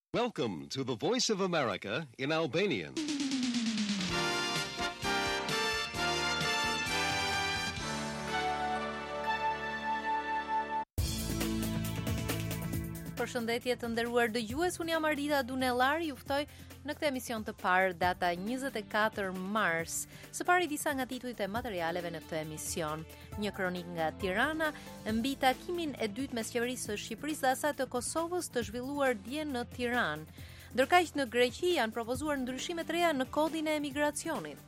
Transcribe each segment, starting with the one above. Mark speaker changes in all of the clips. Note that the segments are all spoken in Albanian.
Speaker 1: Welcome to the Voice of America in Albanian.
Speaker 2: Përshëndetje të nderuar dëgjues, unë jam Arita Dunellar, ju ftoj në këtë emision të parë data 24 mars. Së pari disa nga titujt e materialeve në këtë emision. Një kronik nga Tirana mbi takimin e dytë mes qeverisë së Shqipërisë dhe asaj të Kosovës të zhvilluar dje në Tiranë. Ndërkaq në Greqi janë propozuar ndryshime të reja në kodin e emigracionit.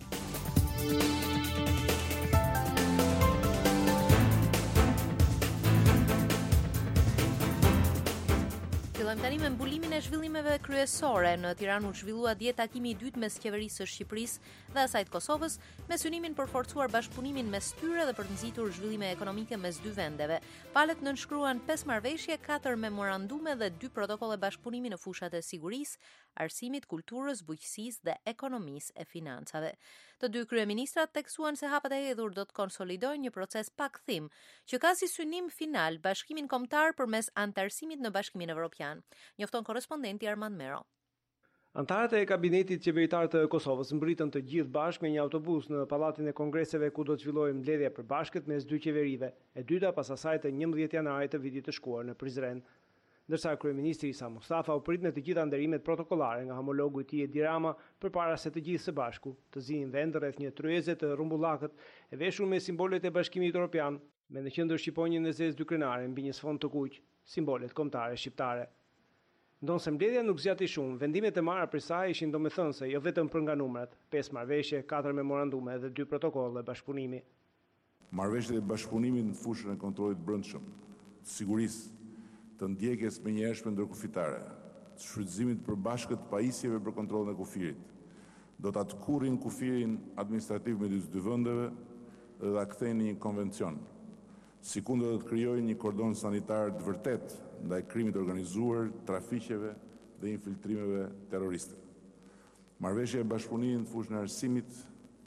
Speaker 2: Fillojmë tani me mbulimin e zhvillimeve kryesore. Në Tiranë u zhvillua dje takimi i dytë mes qeverisë së Shqipërisë dhe asaj të Kosovës, me synimin për forcuar bashkëpunimin mes tyre dhe për nxitur zhvillime ekonomike mes dy vendeve. Palët nënshkruan 5 marrëveshje, 4 memorandume dhe 2 protokolle bashkëpunimi në fushat e sigurisë, arsimit, kulturës, bujqësisë dhe ekonomisë e financave. Të dy kryeministrat theksuan se hapat e hedhur do të konsolidojnë një proces pa kthim, që ka si synim final bashkimin kombëtar përmes anëtarësimit në Bashkimin Evropian. Njofton korrespondenti Armand Mero.
Speaker 3: Antarët e kabinetit qeveritar të Kosovës mbritën të gjithë bashkë me një autobus në Pallatin e Kongreseve ku do të zhvillohej mbledhja e përbashkët mes dy qeverive, e dyta pas asaj të 11 janarit të vitit të shkuar në Prizren. Ndërsa kryeministri Isa Mustafa u prit me të gjitha nderimet protokollare nga homologu i tij Edi Rama përpara se të gjithë së bashku të zihin vend rreth një tryeze të rrumbullakët e veshur me simbolet e Bashkimit Evropian, me në qendër shqiponjën e zezë dy krenare mbi një sfond të kuq, simbolet kombëtare shqiptare. Ndonse mbledhja nuk zgjati shumë, vendimet e marra për saj ishin domethënëse, jo vetëm për nga numrat, 5 marrëveshje, 4 memorandume dhe 2 protokolle bashkëpunimi.
Speaker 4: Marrëveshjet e bashkëpunimit në fushën e kontrollit brendshëm, të sigurisë, të ndjekjes menjëhershme ndërkufitare, të shfrytëzimit përbashkët të pajisjeve për kontrollin e kufirit, do ta tkurrin kufirin administrativ midis dy vendeve dhe ta kthejnë në një konvencion, sikundër do të krijojnë një kordon sanitar të vërtet ndaj krimit organizuar, trafiqeve dhe infiltrimeve terroriste. Marrëveshja e bashkëpunimit në fushën e arsimit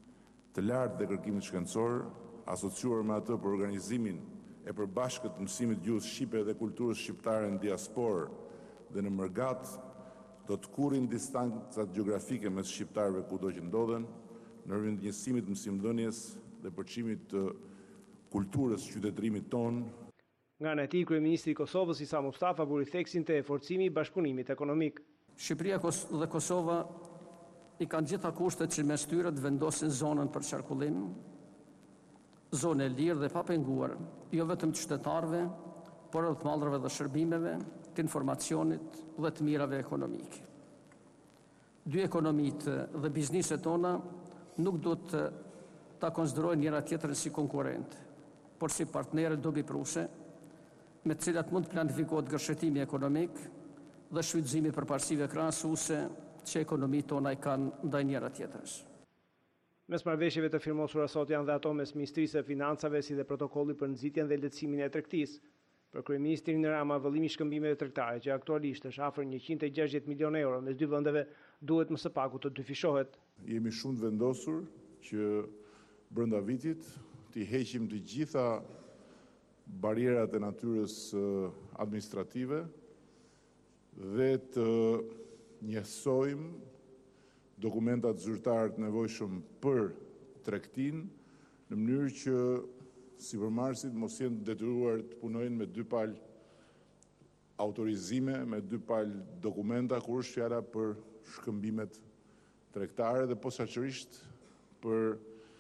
Speaker 4: të lartë dhe kërkimit shkencor, asociuar me atë për organizimin e përbashkët të mësimit gjuhës shqipe dhe kulturës shqiptare në diasporë dhe në mërgat, do të kurrin distancat gjeografike mes shqiptarëve kudo që ndodhen, në rrjedhësimit të mësimdhënies dhe përçimit të kulturës qytetërimit tonë.
Speaker 3: Nga ana e tij, kryeministri i Kosovës Isa Mustafa buri theksin te forcimi i bashkëpunimit ekonomik.
Speaker 5: Shqipëria dhe Kosova i kanë gjitha kushtet që mes tyre të vendosin zonën për qarkullim, zonë e lirë dhe pa penguar, jo vetëm të qytetarëve, por edhe të mallrave dhe shërbimeve, të informacionit dhe të mirave ekonomike. Dy ekonomitë dhe bizneset tona nuk do të ta konsiderojnë njëra tjetrën si konkurrent, por si partnerë dobipruese, me të cilat mund të planifikohet gërshetimi ekonomik dhe shfrytëzimi përparësive krahasuese që ekonomitë tona i kanë ndaj njëra tjetrës.
Speaker 3: Mes marrëveshjeve të firmosura sot janë dhe ato mes Ministrisë së Financave si dhe protokolli për nxitjen dhe lehtësimin e tregtisë. Për kryeministrin Rama, vëllimi i shkëmbimeve tregtare, që aktualisht është afër 160 milionë euro mes dy vendeve, duhet më së paku të dyfishohet.
Speaker 4: Jemi shumë të vendosur që brenda vitit të heqim të gjitha barierat e natyrës administrative dhe të njësojmë dokumentat zyrtar të nevojshëm për tregtinë në mënyrë që sipërmarrësit mos jenë detyruar të punojnë me dy palë autorizime, me dy palë dokumenta, kur është fjala për shkëmbimet tregtare dhe posaçërisht për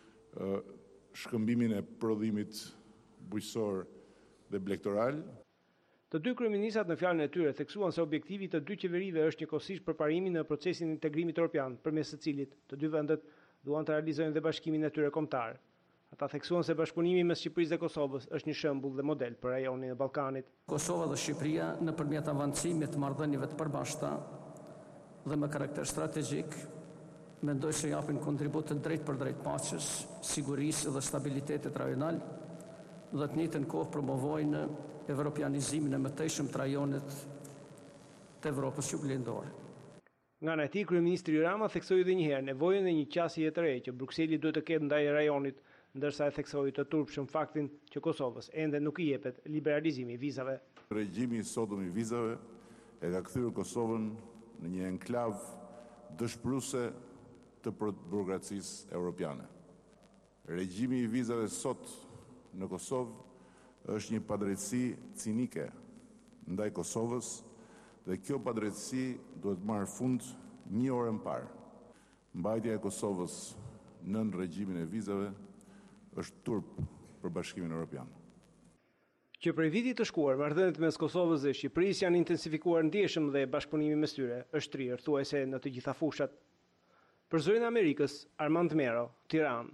Speaker 4: shkëmbimin e prodhimit bujqësor dhe blegtoral.
Speaker 3: Të dy kryeministrat në fjalën e tyre theksuan se objektivi të dy qeverive është njëkohësisht përparimi në procesin e integrimit evropian, përmes së cilit të dy vendet duan të realizojnë dhe bashkimin e tyre kombëtar. Ata theksuan se bashkëpunimi mes Shqipërisë dhe Kosovës është një shembull dhe model për rajonin e Ballkanit.
Speaker 5: Kosova dhe Shqipëria nëpërmjet avancimit të marrëdhënieve të përbashkëta dhe me karakter strategjik, mendoj se japin kontribut të drejtë për drejtë paqes, sigurisë dhe stabilitetit rajonal dhe të njëjtën kohë promovojnë evropianizimin e mëtejshëm të rajonit të Evropës juglindore.
Speaker 3: Nga ana e tij, kryeministri Rama theksoi edhe një herë nevojën e një qasje të re që Brukseli duhet të ketë ndaj rajonit, ndërsa e theksoi të turpshëm faktin që Kosovës ende nuk i jepet liberalizimi i vizave.
Speaker 4: Regjimi i sotëm i vizave e ka kthyer Kosovën në një enklav dëshpëruese të burokracisë europiane. Regjimi i vizave sot në Kosovë është një padrejtësi cinike ndaj Kosovës dhe kjo padrejtësi duhet marrë fund një orë më parë. Mbajtja e Kosovës nën regjimin e vizave është turp për Bashkimin Evropian.
Speaker 3: Që prej vitit të shkuar, marrëdhëniet mes Kosovës dhe Shqipërisë janë intensifikuar ndjeshëm dhe bashkëpunimi mes tyre është trirë thuajse në të gjitha fushat. Për Zërin e Amerikës, Armand Mero, Tiranë.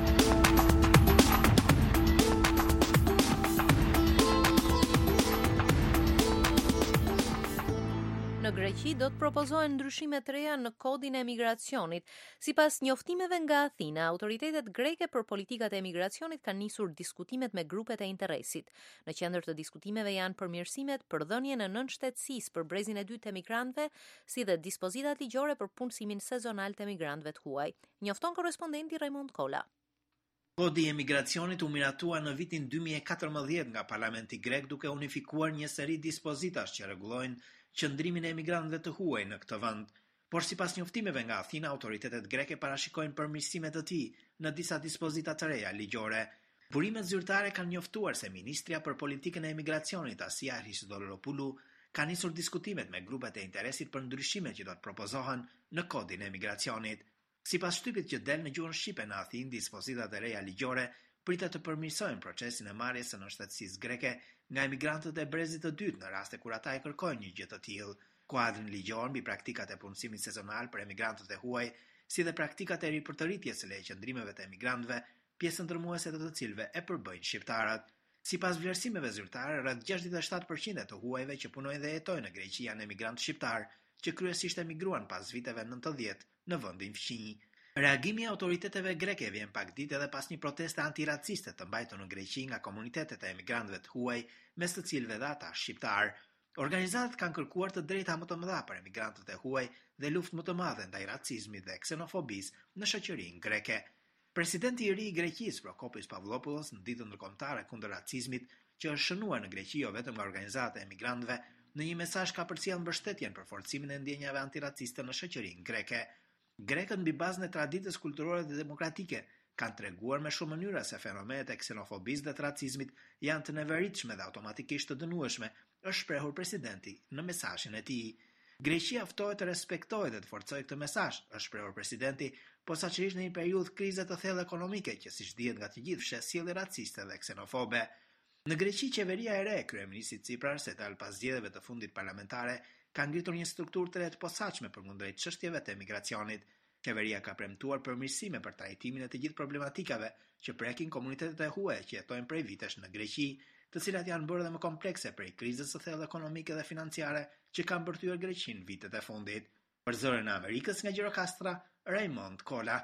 Speaker 2: Në Greqi do të propozohen ndryshime të reja në kodin e emigracionit. Sipas njoftimeve nga Athina, autoritetet greke për politikat e emigracionit kanë nisur diskutimet me grupet e interesit. Në qendër të diskutimeve janë përmirësimet për dhënien në nënshtetësisë për brezin e dytë të emigrantëve, si dhe dispozitat ligjore për punësimin sezonal të emigrantëve të huaj. Njofton korrespondenti Raymond Kola.
Speaker 6: Kodi i emigracionit u miratua në vitin 2014 nga Parlamenti grek duke unifikuar një seri dispozitash që rregullojnë qëndrimin e emigrantëve të huaj në këtë vend, por sipas njoftimeve nga Athina, autoritetet greke parashikojnë përmirësime të tij në disa dispozita të reja ligjore. Burimet zyrtare kanë njoftuar se Ministria për Politikën e Emigracionit, Asia Christodoulou, ka nisur diskutimet me grupet e interesit për ndryshimet që do të propozohen në kodin e emigracionit. Sipas shtypit që del në gjuhën shqipe në Athinë, dispozitat e reja ligjore pritet të përmirësojnë procesin e marrjes së nënshtetësisë greke nga emigrantët e brezit të dytë në raste kur ata e kërkojnë një gjë të tillë. Kuadrin ligjor mbi praktikat e punësimit sezonal për emigrantët e huaj, si dhe praktikat e ripërtëritjes së leje qëndrimeve të emigrantëve, pjesën ndërmuese të cilëve e përbëjnë shqiptarët. Sipas vlerësimeve zyrtare, rreth 67% të huajve që punojnë dhe jetojnë në Greqi janë emigrantë shqiptar, që kryesisht emigruan pas viteve 90 në vendin fqinj. Reagimi i autoriteteve greke vjen pak ditë edhe pas një proteste antiraciste të mbajtur në Greqi nga komunitetet e emigrantëve të huaj, mes të cilëve dhe ata shqiptar. Organizatat kanë kërkuar të drejta më të mëdha për emigrantët e huaj dhe luftë më të madhe ndaj racizmit dhe ksenofobisë në shoqërinë greke. Presidenti i ri i Greqisë, Prokopis Pavlopoulos, në ditën ndërkombëtare kundër racizmit, që është shënuar në Greqi jo vetëm nga organizatat e emigrantëve, në një mesazh ka përcjellë mbështetjen për forcimin e ndjenjave antiraciste në shoqërinë greke. Grekët mbi bazën e traditës kulturore dhe demokratike kanë treguar me shumë mënyra se fenomenet e ksenofobisë dhe të racizmit janë të neveritshme dhe automatikisht të dënueshme, është shprehur presidenti në mesazhin e tij. Greqia ftohet të respektojë dhe të forcojë këtë mesazh, është shprehur presidenti, posaçërisht në një periudhë krize të thellë ekonomike që siç dihet nga të gjithë fshes sjellje raciste dhe ksenofobe. Në Greqi, qeveria e re e kryeministit Tsipras, setal pas zgjedhjeve të fundit parlamentare, ka ngritur një strukturë të re të posaçme për kundrejt çështjeve të emigracionit. Qeveria ka premtuar përmirësime për trajtimin e të gjithë problematikave që prekin komunitetet e huaja që jetojnë prej vitesh në Greqi, të cilat janë bërë dhe më komplekse prej krizës së thellë ekonomike dhe financiare që kanë bërthyer Greqinë vitet e fundit. Për Zërin e Amerikës nga Gjirokastra, Raymond Kola.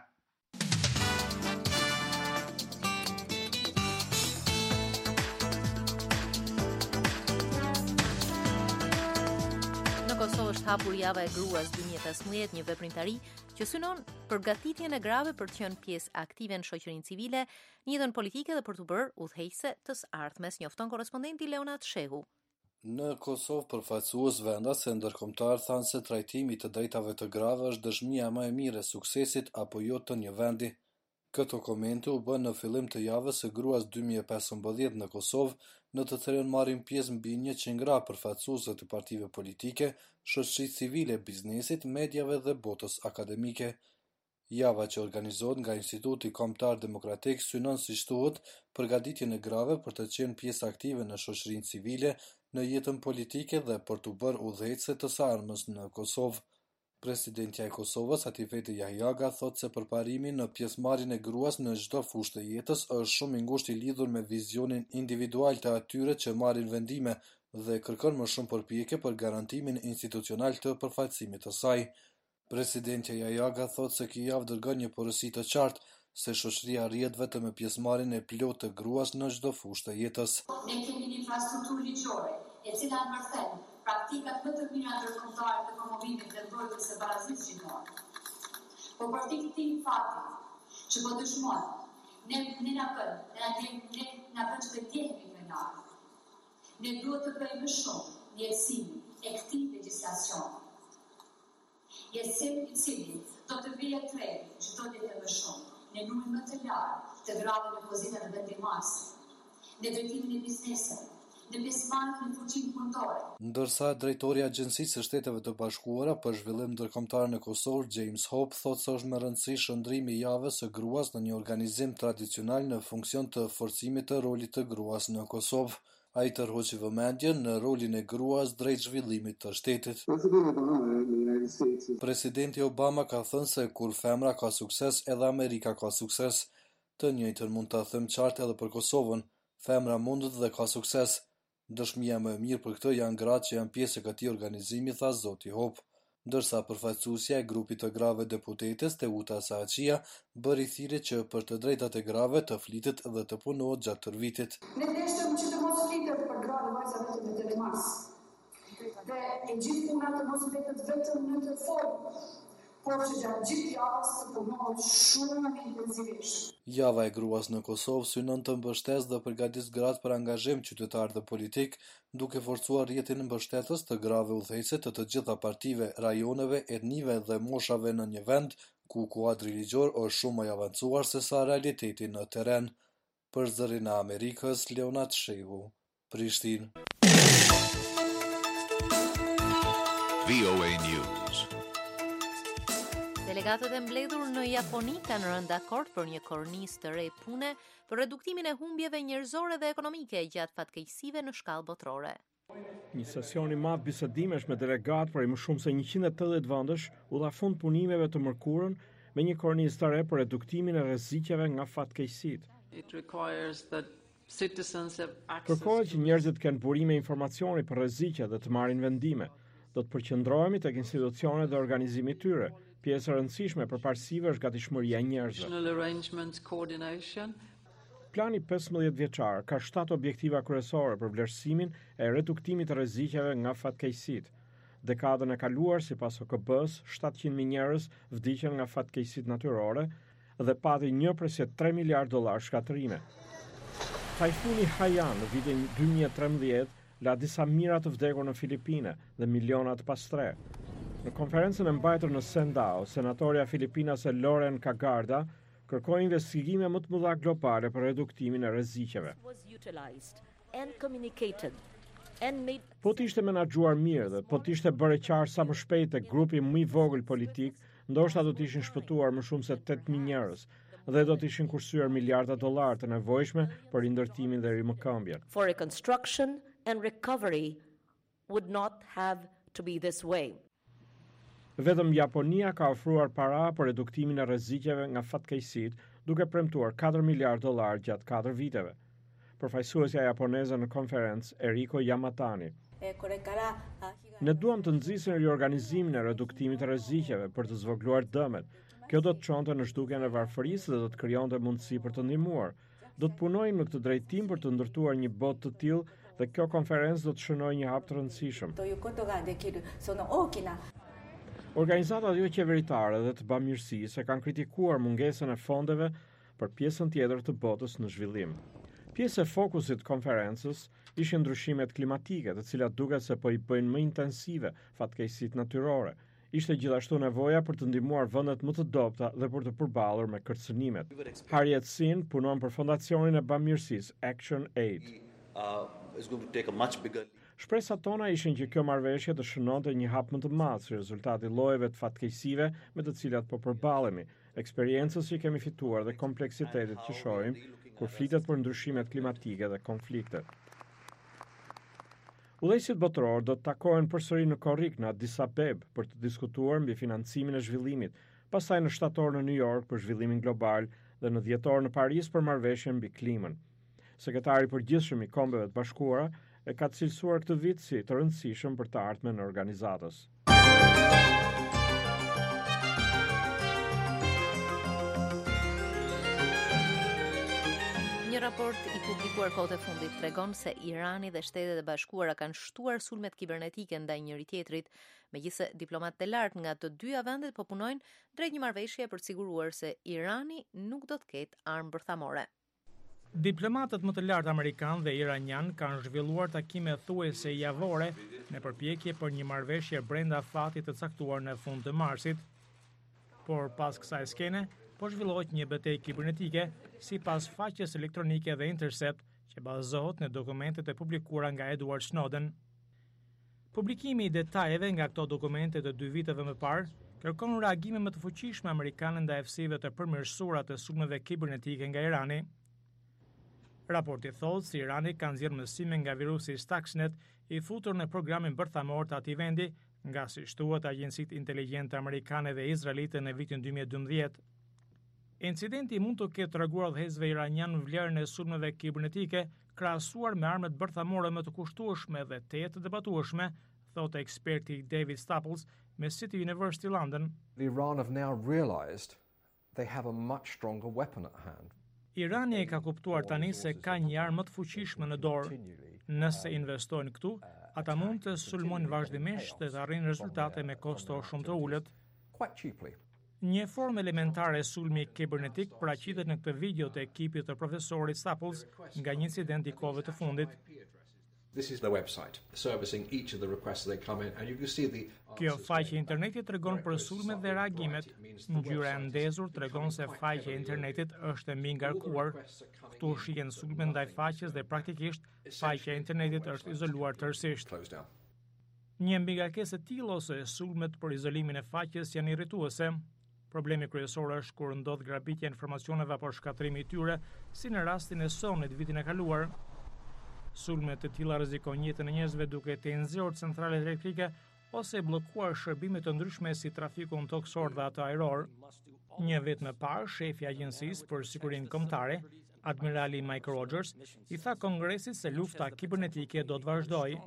Speaker 2: Kosovë është hapur java e gruas 2015, një veprimtari që synon përgatitjen e grave për të qenë pjesë aktive në shoqërinë civile, në jetën politike dhe për të bërë udhëheqëse të ardhmes, njofton korrespondenti Leonard Shehu.
Speaker 7: Në Kosovë, përfaqësues vendase ndërkombëtar thanë se trajtimi i të drejtave të grave është dëshmia më e mirë e suksesit apo jo të një vendi. Këto komente u bën në fillim të javës së gruas 2015 në Kosovë, në të cilën marrin pjesë mbi 100 gra përfaqësuese të partive politike, shoqërisë civile, biznesit, mediave dhe botës akademike. Java që organizohet nga Instituti Kombëtar Demokratik synon siç thuhet përgatitjen e grave për të qenë pjesë aktive në shoqërinë civile, në jetën politike dhe për të bërë udhëheqëse të së ardhmes në Kosovë. Presidentja e Kosovës, Atifete Jahjaga, thot se përparimi në pjesëmarrjen e gruas në çdo fushë të jetës është shumë i ngushtë i lidhur me vizionin individual të atyre që marrin vendime dhe kërkon më shumë përpjekje për garantimin institucional të përfaqësimit të saj. Presidentja Jahjaga thot se kjo javë dërgon një porosi të qartë se shoqëria rrihet vetëm me pjesëmarrjen e plotë të gruas në çdo fushë të jetës.
Speaker 8: Ne kemi një infrastrukturë ligjore, e cila mbërthen praktikat më të mira ndërkombëtare të promovimit dhe mbrojtjes së barazisë gjinore. Por për këtë fakti që po dëshmojmë, ne na bën që të ndjehemi krenar. Ne duhet të bëjmë shumë në jetësimin e këtij legjislacioni. I cili do të vijë tre çdo ditë më shumë në numrin më të lartë të grave në pozita të vendimarrësit, në drejtimin e biznesit, në pjesëmarrjen në fuqinë punëtore.
Speaker 7: Ndërsa drejtori i Agjencisë së Shteteve të Bashkuara për zhvillim ndërkombëtar në Kosovë, James Hope, thotë se është me rëndësi shëndrimi i javës së gruas në një organizim tradicional në funksion të forcimit të rolit të gruas në Kosovë. Ai tërhoqi vëmendjen në rolin e gruas drejt zhvillimit të shtetit. Presidenti Obama ka thënë se kur femra ka sukses, edhe Amerika ka sukses. Të njëjtën mund ta them qartë edhe për Kosovën. Femra mundet dhe ka sukses. Dëshmia më e mirë për këtë janë gratë që janë pjesë e këtij organizimi, tha zoti Hope. Ndërsa përfaqësuesja e grupit të grave deputetes, Teuta Saaqia, bëri thirrje që për të drejtat e grave të flitet dhe të punohet gjatë tërë vitit.
Speaker 9: Ne dëshëm që të mos flitet për grave vajza vetëm në telemars. Dhe e gjithë puna të mos mbetet vetëm në të formë, por që gjatë gjithë javës të punohet shumë intensivisht.
Speaker 7: Java e gruas në Kosovë synon të mbështesë dhe përgatis gratë për angazhim qytetar dhe politik, duke forcuar rrjetin mbështetës të grave udhëheqëse të gjitha partive, rajoneve, etnive dhe moshave në një vend ku kuadri ligjor është shumë më i avancuar se sa realiteti në terren. Për Zërin e Amerikës, Leonard Shehu, Prishtinë.
Speaker 1: VOA News.
Speaker 2: Delegatët e mbledhur në Japoni kanë rënë dakord për një kornizë të re pune për reduktimin e humbjeve njerëzore dhe ekonomike gjatë fatkeqësive në shkallë botërore.
Speaker 3: Një sesion i madh bisedimesh me delegatë prej më shumë se 180 vendesh u dha fund punimeve të mërkurën me një kornizë të re për reduktimin e rreziqeve nga fatkeqësitë. Kërkohet që njerëzit kenë burime informacioni për rreziqe dhe të marrin vendime. Do të përqendrohemi tek institucionet dhe organizimit tyre. Pjesë e rëndësishme e përparësive është gatishmëria e njerëzve. Plani 15 vjeçar ka 7 objektiva kryesore për vlerësimin e reduktimit të rreziqeve nga fatkeqësitë. Dekadën e kaluar, sipas OKB-s, 700.000 njerëz vdiqën nga fatkeqësitë natyrore dhe pati 1.3 miliard dollar shkatërime. Tajfuni Haiyan në vitin 2013 la disa mijëra të vdekur në Filipine dhe miliona të pastre. Në konferencën e mbajtur në Sendao, senatorja filipinase Loren Cagarda kërkoi investigime më të mëdha globale për reduktimin e rreziqeve. Po të ishte menaxhuar mirë dhe po të ishte bërë qartë sa më shpejt tek grupi më i vogël politik, ndoshta do të ishin shpëtuar më shumë se 8.000 njerëz dhe do të ishin kursyer miliarda dollar të nevojshme për rindërtimin dhe rimëkëmbjen.
Speaker 10: For reconstruction and recovery would not have to be this way.
Speaker 3: Vetëm Japonia ka ofruar para për reduktimin e rreziqeve nga fatkeqësitë, duke premtuar 4 miliard dollar gjatë 4 viteve. Përfaqësuesja japoneze në konferencë, Eriko Yamatani. Ne duam të nxisim riorganizimin e reduktimit të rreziqeve për të zvogëluar dëmet. Kjo do të çonte në zhdukjen e varfërisë dhe do të krijonte mundësi për të ndihmuar. Do të punojmë në këtë drejtim për të ndërtuar një botë të tillë dhe kjo konferencë do të shënojë një hap të rëndësishëm. Organizatat jo qeveritare dhe të bamirësisë kanë kritikuar mungesën e fondeve për pjesën tjetër të botës në zhvillim. Pjesë e fokusit të konferencës ishin ndryshimet klimatike, të cilat duket se po i bëjnë më intensive fatkeqësitë natyrore. Ishte gjithashtu nevoja për të ndihmuar vendet më të dobta dhe për të përballur me kërcënimet. Harriet Sin punon për fondacionin e bamirësisë Action Aid. Shpresat tona ishin që kjo marrëveshje të shënonte një hap më të madh si rezultat i llojeve të fatkeqësive me të cilat po përballemi, eksperiencës që kemi fituar dhe kompleksitetit që shohim kur flitet për ndryshimet klimatike dhe konfliktet. Udhëheqësit botëror do të takohen përsëri në korrik në Addis Abebë për të diskutuar mbi financimin e zhvillimit, pastaj në shtator në New York për zhvillimin global dhe në dhjetor në Paris për marrëveshjen mbi klimën. Sekretari i përgjithshëm i Kombeve të Bashkuara e ka cilësuar këtë vit si të rëndësishëm për të ardhmen e organizatës.
Speaker 2: Një raport i publikuar kohët e fundit tregon se Irani dhe Shtetet e Bashkuara kanë shtuar sulmet kibernetike ndaj njëri tjetrit, megjithëse diplomatë të lartë nga të dyja vendet po punojnë drejt një marrëveshje për të siguruar se Irani nuk do të ketë armë bërthamore.
Speaker 11: Diplomatët më të lartë amerikan dhe iranian kanë zhvilluar takime thuajse javore në përpjekje për një marrëveshje brenda fatit të caktuar në fund të marsit. Por pas kësaj skene, po zhvillohet një betejë kibernetike sipas faqes elektronike The Intercept, që bazohet në dokumentet e publikuara nga Edward Snowden. Publikimi i detajeve nga këto dokumente të 2 viteve më parë kërkon reagime më të fuqishme amerikane ndaj efsive të përmirësuara të sulmeve kibernetike nga Irani. Raporti thotë se Irani ka nxjerrë mësime nga virusi Stuxnet i futur në programin bërthamor të atij vendi, nga si shtuat agjencitë inteligjente amerikane dhe izraelite në vitin 2012. Incidenti mund të ketë treguar udhëheqësve iranian vlerën e sulmeve kibernetike krahasuar me armët bërthamore më të kushtueshme dhe të debatueshme, thotë eksperti David Staples me City University London.
Speaker 12: Iran have now realized they have a much stronger weapon at hand.
Speaker 11: Irani e ka kuptuar tani se ka një armë më të fuqishme në dorë. Nëse investojnë këtu, ata mund të sulmojnë vazhdimisht dhe të arrijnë rezultate me kosto shumë të ulët. Një formë elementare e sulmi kibernetik paraqitet në këtë video të ekipit të profesorit Staples nga një incident i kohëve të fundit.
Speaker 12: This is the website servicing each of the requests that come in, and you can see the.
Speaker 11: Kjo faqe e internetit tregon për sulmet dhe reagimet. Ngjyra e ndezur tregon se faqja e internetit është e mbi ngarkuar. Këtu shihen sulmet ndaj faqes dhe praktikisht faqja e internetit është izoluar tërësisht. Një mbigarkesë e tillë ose sulmet për izolimin e faqes janë irrituese. Problemi kryesor është kur ndodh grabitja e informacioneve apo shkatrimi i tyre, si në rastin e Sonit vitin e kaluar. Sulmet të tilla rrezikojnë jetën e njerëzve duke të nxjerrë centralet elektrike ose bllokuar shërbime të ndryshme si trafikun toksor dhe atë ajror. Një vit më parë, shefi i Agjencisë për Sigurinë Kombëtare, admirali Mike Rogers, i tha Kongresit se lufta kibernetike do të vazhdojë.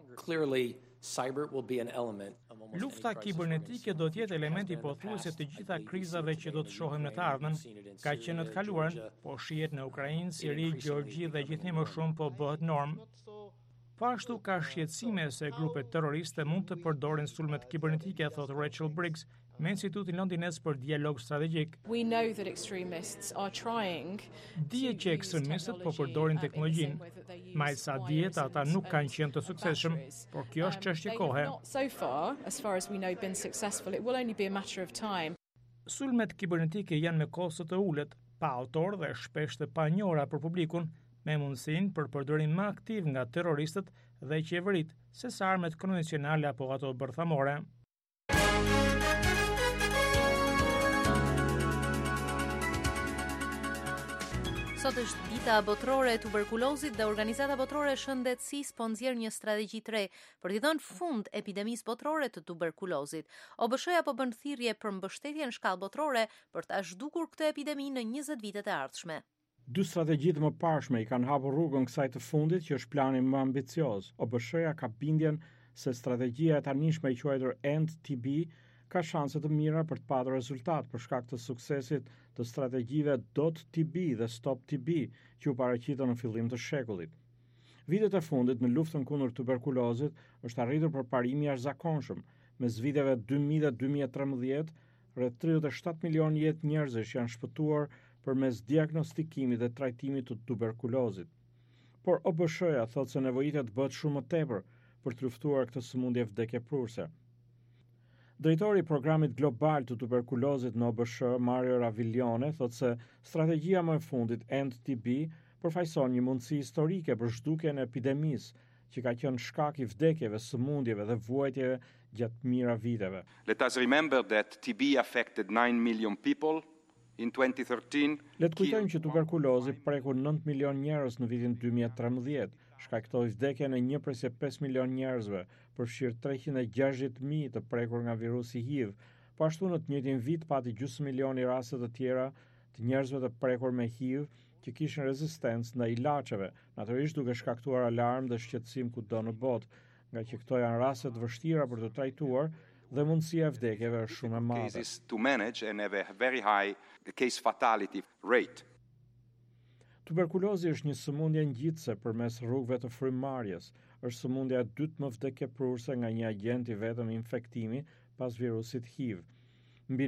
Speaker 11: Lufta kibernetike do të jetë element i pothuajse të gjitha krizave që do të shohim në të ardhmen, ka qenë në të kaluarën, po shihet në Ukrainë, Siri, Gjeorgji dhe gjithnjë më shumë po bëhet normë. Po ashtu ka shqetësime se grupet terroriste mund të përdorin sulmet kibernetike, thotë Rachel Briggs, me Institutin Londines për Dialog Strategjik. Dihet që ekstremistët po përdorin teknologjinë. Majsa dihet ata nuk kanë qenë të suksesshëm, por kjo është çështje kohe. Sulmet kibernetike janë me kosto të ulët, pa autor dhe shpesh të panjohura për publikun, me mundësinë për përdorim më aktiv nga terroristët dhe qeveritë, sesa armet konvencionale apo ato bërthamore.
Speaker 2: Sot është dita botërore e tuberkulozit dhe Organizata Botërore e Shëndetësisë po nxjerr një strategji 3 për t'i dhënë fund epidemisë botërore të tuberkulozit. OBSH-ja po bën thirrje për mbështetje në shkallë botërore për ta zhdukur këtë epidemi në 20 vitet e ardhshme.
Speaker 13: 2 strategjitë më parshme i kanë hapur rrugën kësaj të fundit, që është plani më ambicioz. OBSH-ja ka bindjen se strategjia e tanishme e quajtur End TB ka shanse të mira për të patur rezultat për shkak të suksesit të strategjive .TB dhe Stop TB që u paraqitën në fillim të shekullit. Vitet e fundit në luftën kundër tuberkulozit është arritur përparimi jashtëzakonshëm. Mes viteve 2000 dhe 2013, rreth 37 milion jetë njerëzish janë shpëtuar përmes diagnostikimit dhe trajtimit të tuberkulozit. Por OBSH-ja thotë se nevojitet bëhet shumë më tepër për të luftuar këtë sëmundje vdekjeprurse. Drejtori i programit global të tuberkulozit në OBSH, Mario Raviglione, thotë se strategjia më e fundit End TB përfaqëson një mundësi historike për zhdukjen e epidemisë, që ka qenë shkak i vdekjeve, sëmundjeve dhe vuajtjeve gjatë mijëra viteve.
Speaker 14: Let us remember that TB affected 9 million people in 2013.
Speaker 13: Le të kujtojmë që tuberkulozi preku 9 milion njerëz në vitin 2013, shkaktoi vdekjen e 1.5 milion njerëzve, përfshirë 360.000 të prekur nga virusi HIV. Po ashtu në të njëjtin vit pati gjysmë milioni raste të tjera të njerëzve të prekur me HIV që kishin rezistencë ndaj ilaçeve, natyrisht duke shkaktuar alarm dhe shqetësim kudo në botë, nga që këto janë raste të vështira për të trajtuar dhe mundësia e vdekjeve është shumë e madhe.
Speaker 14: To manage and have a very high case fatality rate.
Speaker 13: Tuberkulozi është një sëmundje ngjitëse përmes rrugëve të frymëmarrjes. Është sëmundja e dytë më vdekjeprurse nga një agent i vetëm infektimi pas virusit HIV. Mbi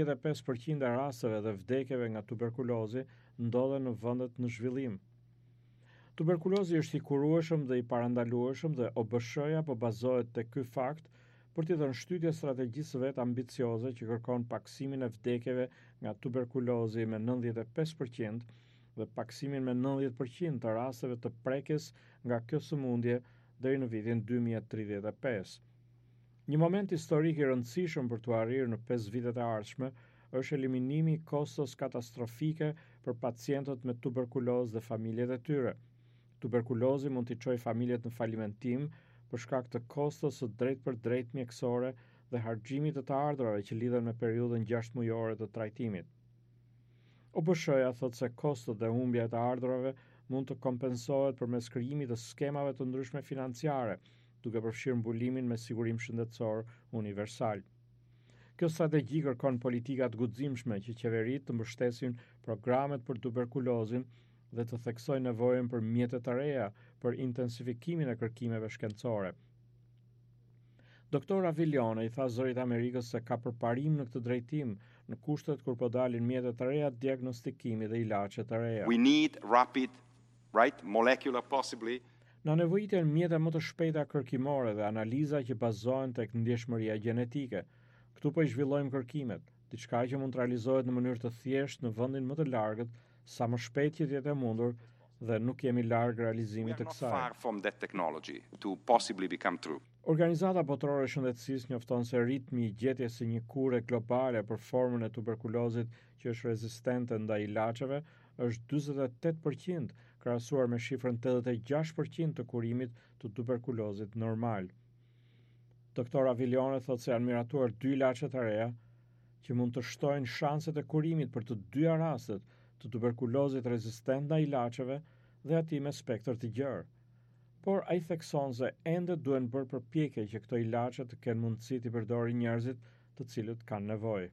Speaker 13: 95% e rasteve dhe vdekjeve nga tuberkulozi ndodhen në vendet në zhvillim. Tuberkulozi është i kurueshëm dhe i parandalueshëm dhe OBSH-ja po bazohet tek ky fakt për të dhënë shtytje strategjisë vet ambicioze që kërkon paksimin e vdekjeve nga tuberkulozi me 95% dhe paksimin me 90% të rasteve të prekjes nga kjo sëmundje deri në vitin 2035. Një moment historik i rëndësishëm për të arrirë në 5 vitet e ardhshme është eliminimi i kostos katastrofike për pacientët me tuberkulozë dhe familjet e tyre. Tuberkulozi mund t'i çojë familjet në falimentim për shkak të kostos së drejt për drejt mjekësore dhe harxhimit të ardhurave që lidhen me periudhën 6 mujore të trajtimit. OBSH-ja thotë se kostot dhe humbja e të ardhurave mund të kompensohet përmes krijimit të skemave të ndryshme financiare, duke përfshirë mbulimin me sigurim shëndetësor universal. Kjo strategji kërkon politika të guximshme që qeveritë të mbështesin programet për tuberkulozin dhe të theksojnë nevojën për mjete të reja për intensifikimin e kërkimeve shkencore. Doktor Avilione i tha Zërit Amerikës se ka përparim në këtë drejtim në kushtet kur po dalin mjete të reja diagnostikimi dhe ilaçe të reja.
Speaker 14: We need rapid, molecular possibly.
Speaker 13: Na nevojiten mjete më të shpejta kërkimore dhe analiza që bazohen tek ndjeshmëria gjenetike. Këtu po i zhvillojmë kërkimet, diçka që mund të realizohet në mënyrë të thjeshtë në vendin më të largët, sa më shpejt që të jetë e mundur dhe nuk jemi larg realizimit të kësaj.
Speaker 14: Far from that technology to possibly become true.
Speaker 13: Organizata Botërore e Shëndetësisë njofton se ritmi i gjetjes së një kure globale për formën e tuberkulozit që është rezistente ndaj ilaçeve është 48%, krahasuar me shifrën 86% të kurimit të tuberkulozit normal. Doktor Avilione thotë se janë miratuar 2 ilaçe të reja që mund të shtojnë shanset e kurimit për të dyja rastet të tuberkulozit rezistent ndaj ilaçeve dhe atij me spektër të gjerë. Por ai thekson se ende duhen bërë përpjekje që këto ilaçe të kenë mundësi të përdorin njerëzit të cilët kanë nevojë.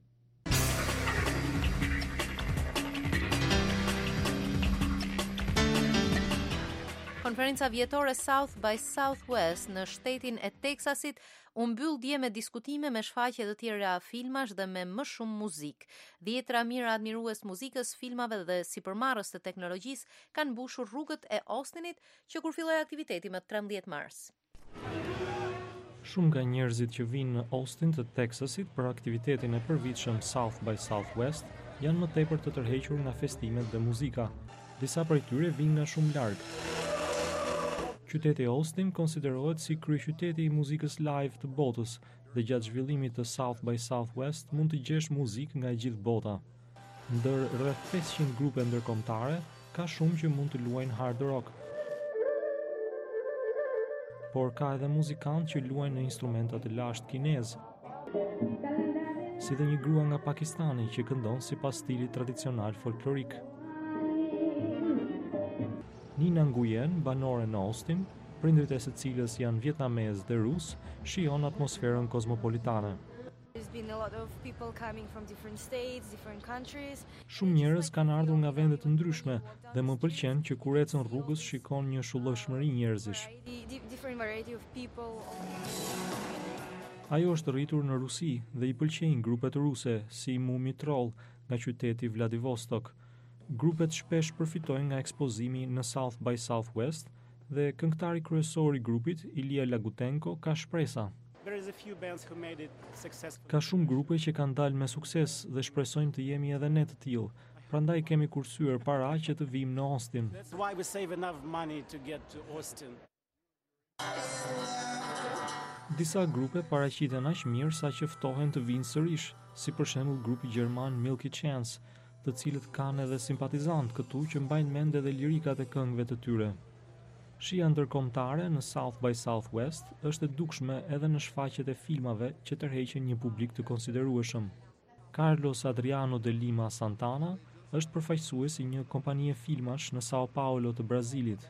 Speaker 2: Konferenca vjetore South by Southwest në shtetin e Teksasit u mbyll dje me diskutime me shfaqje të tjera filmash dhe me më shumë muzikë. Dhjetra mijëra admirues muzikës, filmave dhe sipërmarrës të teknologjisë kanë mbushur rrugët e Austinit që kur filloi aktiviteti më 13 mars.
Speaker 11: Shumë nga njerëzit që vinë në Austin të Teksasit për aktivitetin e përvitshëm South by Southwest janë më tepër të tërhequr nga festimet dhe muzika. Disa prej tyre vinë nga shumë larg. Qyteti Austin konsiderohet si kryeqyteti i muzikës live të botës dhe gjatë zhvillimit të South by Southwest mund të gjesh muzikë nga e gjithë bota. Ndër rreth 500 grupe ndërkombëtare, ka shumë që mund të luajnë hard rock. Por ka edhe muzikantë që luajnë në instrumenta të lashtë kinez, si dhe një grua nga Pakistani që këndon sipas stilit tradicional folklorik. Nina Nguyen, banore në Austin, prindrit e së cilës janë vietnamez dhe rus, shijon atmosferën kozmopolitane. Shumë njerëz kanë ardhur nga vende të ndryshme dhe më pëlqen që kur ecën rrugës shikon një shulloshmëri njerëzish. Ajo është rritur në Rusi dhe i pëlqejnë grupet ruse si Mumi Troll nga qyteti Vladivostok. Grupet shpesh përfitojnë nga ekspozimi në South by Southwest dhe këngëtari kryesor i grupit, Ilya Lagutenko, ka shpresa. Ka shumë grupe që kanë dalë me sukses dhe shpresojmë të jemi edhe ne të tillë. Prandaj kemi kursyer para që të vijmë në Austin. Disa grupe paraqiten aq mirë sa që ftohen të vinë sërish, si për shembull grupi gjerman Milky Chance, të cilët kanë edhe simpatizantë këtu që mbajnë mend edhe lirikat e këngëve të tyre. Shija ndërkombëtare në South by Southwest është e dukshme edhe në shfaqjet e filmave që tërheqin një publik të konsiderueshëm. Carlos Adriano de Lima Santana është përfaqësues i një kompanie filmash në Sao Paulo të Brazilit.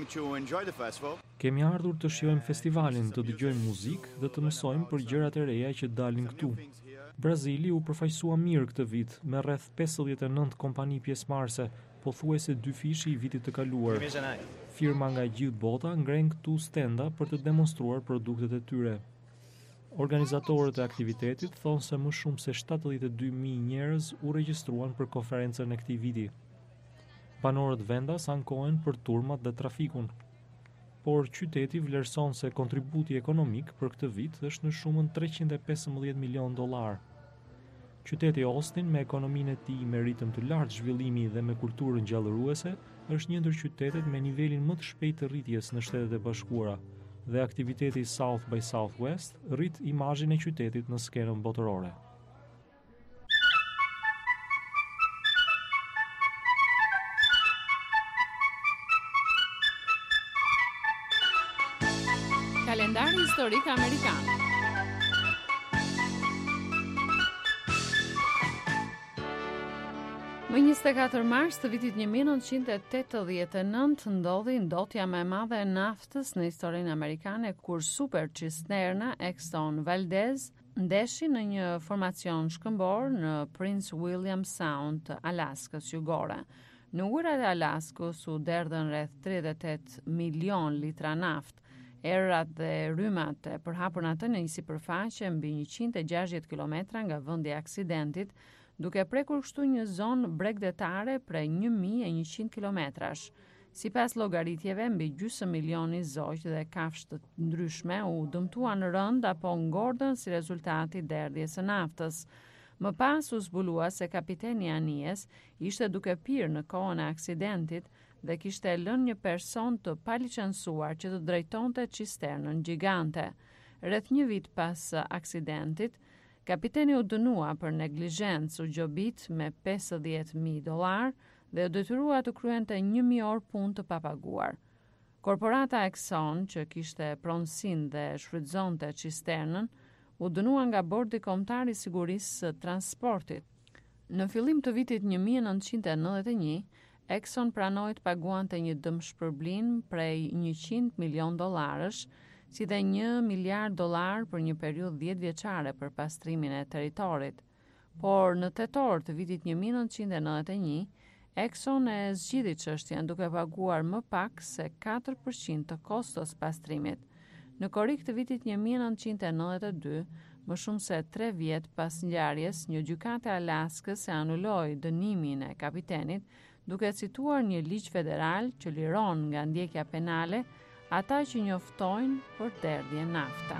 Speaker 11: Kemi ardhur të shijojmë festivalin, të dëgjojmë muzikë dhe të mësojmë për gjërat e reja që dalin këtu. Brazili u përfaqësua mirë këtë vit me rreth 59 kompani pjesëmarrëse, pothuajse 2 fishi i vitit të kaluar. Firma nga gjithë bota ngren këtu stenda për të demonstruar produktet e tyre. Organizatorët e aktivitetit thonë se më shumë se 72.000 njerëz u regjistruan për konferencën e këtij viti.
Speaker 13: Banorët vendas ankohen për turmat dhe trafikun. Por qyteti vlerëson se kontributi ekonomik për këtë vit është në shumën $315 milion. Qyteti Austin, me ekonominë e tij me ritëm të lartë zhvillimi dhe me kulturën gjallëruese, është një ndër qytetet me nivelin më të shpejtë të rritjes në Shtetet e Bashkuara, dhe aktiviteti South by Southwest rrit imazhin e qytetit në skenën botërore.
Speaker 15: Kalendari historik amerikan. Më 24 mars të vitit 1989 ndodhi ndotja më e madhe e naftës në historinë amerikane, kur supercisterna Exxon Valdez ndeshi në një formacion shkëmbor në Prince William Sound të Alaskës jugore. Në ujërat e Alaskës u derdhën rreth 38 milion litra naftë. Errat dhe rrymat e përhapura të një sipërfaqe mbi 160 kilometra nga vendi i aksidentit, duke prekur kështu një zonë bregdetare prej 1100 kilometrash. Sipas llogaritjeve, mbi gjysmë milioni zogj dhe kafshë të ndryshme u dëmtuan rënd apo ngordën si rezultati i derdhjes së naftës. Më pas u zbulua se kapiteni i anijes ishte duke pirë në kohën e aksidentit dhe kishte lënë një person të palicencuar që të drejtonte cisternën gjigante. Rreth një vit pas aksidentit, kapiteni u dënua për neglizhencë, u gjobit me $50,000 dhe u detyrua të kryente 1000 orë punë të papaguar. Korporata Exxon, që kishte pronësinë dhe shfrytëzonte cisternën, u dënua nga bordi kombëtar i sigurisë së transportit. Në fillim të vitit 1991, Exxon pranoi të paguante një dëmshpërblim prej $100 milion, si dhe $1 miliard për një periudhë 10 vjeçare për pastrimin e territorit. Por në tetor të vitit 1991, Exxon e zgjidhi çështjen duke paguar më pak se 4% të kostos pastrimit. Në korrik të vitit 1992, më shumë se 3 vjet pas ngjarjes, një gjykate e Alaskës e anuloi dënimin e kapitenit, duke cituar një ligj federal që liron nga ndjekja penale ata që njoftojnë për derdhje nafta.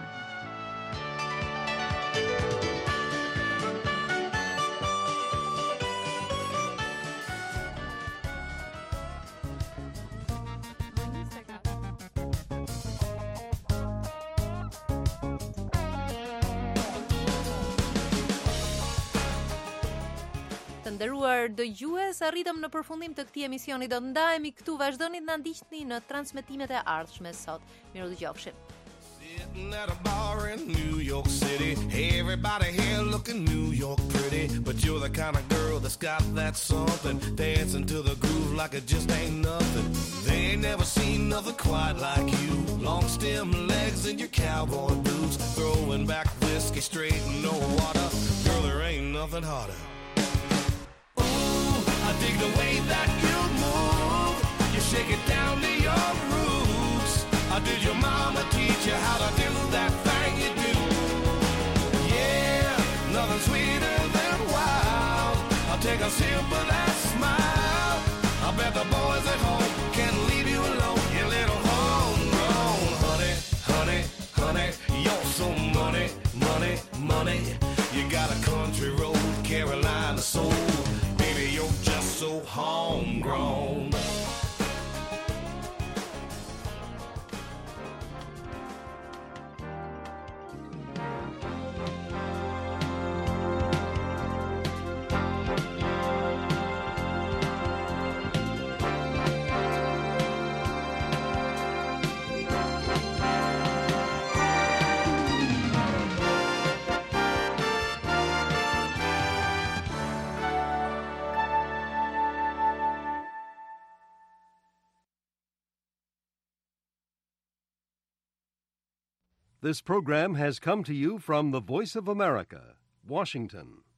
Speaker 2: Nderuar dëgjues, arritëm në përfundim të këtij emisioni. Do ndahemi këtu, vazhdoni të na ndiqni në transmetimet e ardhshme sot. Miru dëgjofshim.
Speaker 16: Sitting at a bar in New York City, everybody here looking New York pretty, but you're the kind of girl that's got that something, dancing to the groove like it just ain't nothing. They ain't never seen nothing quite like you, long stem legs and your cowboy boots, throwing back whiskey straight in no water. Girl, there ain't nothing harder. I dig the way that you move. You shake it down to your roots. Did your mama teach you how to do that thing you do? Yeah, nothing sweeter than wild. I'll take a sip of that smile. I bet the boys at home can't leave you alone, you little homegrown honey, honey, honey. You're so money, money, money. You got a country road, Carolina soul. You're just so homegrown.
Speaker 17: This program has come to you from the Voice of America, Washington.